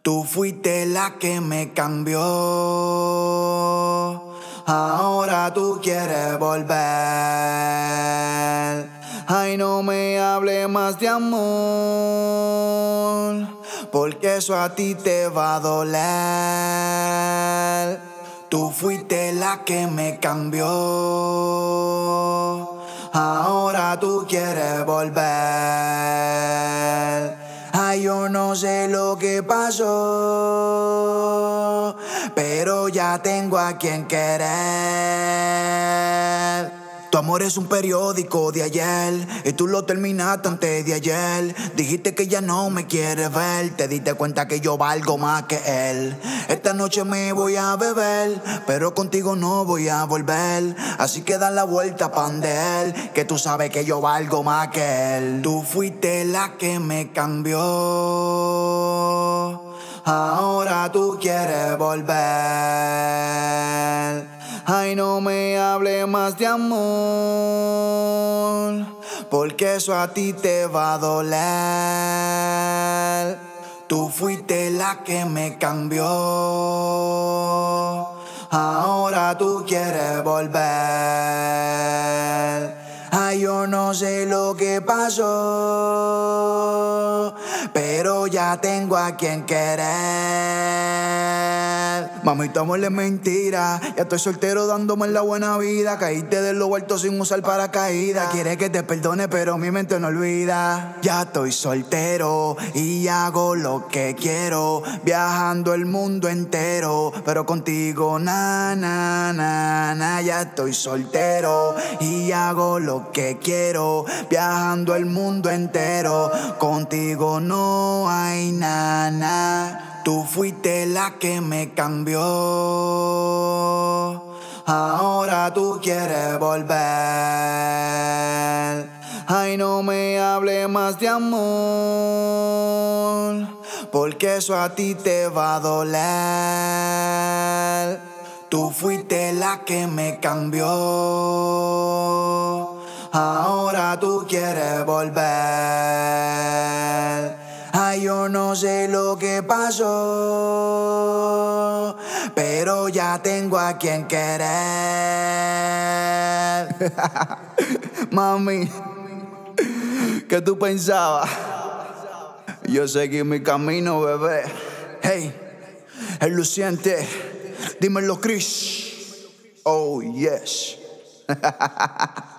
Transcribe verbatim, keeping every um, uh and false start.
Tú fuiste la que me cambió. Ahora tú quieres volver. Ay, no me hable más de amor, porque eso a ti te va a doler. Tú fuiste la que me cambió. Ahora tú quieres volver. Ay, yo no sé lo que pasó, pero ya tengo a quien querer. Tu amor es un periódico de ayer y tú lo terminaste antes de ayer. Dijiste que ya no me quieres ver, te diste cuenta que yo valgo más que él. Esta noche me voy a beber, pero contigo no voy a volver. Así que da la vuelta pa' donde él, que tú sabes que yo valgo más que él. Tú fuiste la que me cambió. Ahora tú quieres volver. Ay, no me hable más de amor, porque eso a ti te va a doler. Tú fuiste la que me cambió. Ahora tú quieres volver. Ay, yo no sé lo que pasó, pero ya tengo a quien querer. Mamita, amor es mentira. Ya estoy soltero dándome la buena vida. Caíste de lo alto sin usar paracaídas. Quiere que te perdone, pero mi mente no olvida. Ya estoy soltero y hago lo que quiero, viajando el mundo entero, pero contigo na, na, na, na. Ya estoy soltero y hago lo que quiero, viajando el mundo entero, contigo no hay nada, na. Tú fuiste la que me cambió. Ahora tú quieres volver. Ay, no me hable más de amor, porque eso a ti te va a doler. Tú fuiste la que me cambió. Ahora tú quieres volver. Ay, yo no sé lo que pasó, pero ya tengo a quien querer. Mami, ¿qué tú pensabas? Yo seguí mi camino, bebé. Hey, el luciente, dímelo, Chris. Oh, yes.